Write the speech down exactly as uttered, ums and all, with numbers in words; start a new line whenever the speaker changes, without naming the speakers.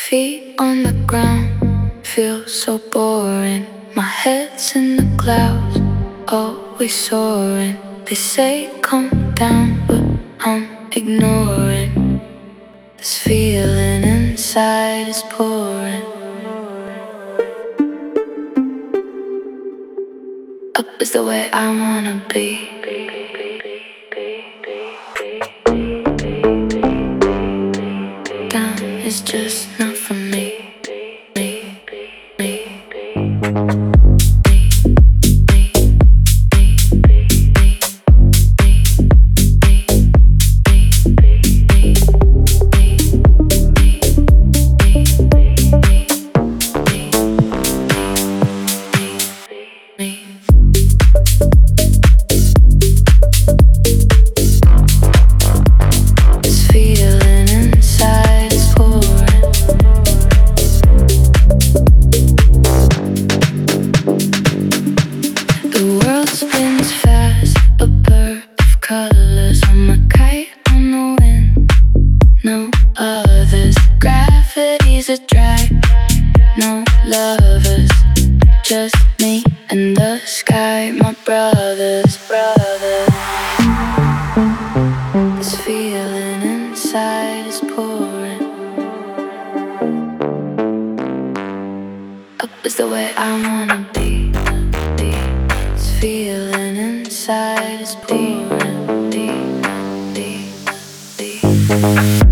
Feet on the ground, feel so boring. My head's in the clouds, always soaring. They say calm down, but I'm ignoring. This feeling inside is pouring. Up is the way I wanna be. Down is just not for me. Me, me, me. Colors on my kite on the wind. No others. Gravity's a drag. No lovers. Just me and the sky. My brothers, brothers. This feeling inside is pouring. Up is the way I wanna be. This feeling inside is pouring. Deep, deep, deep.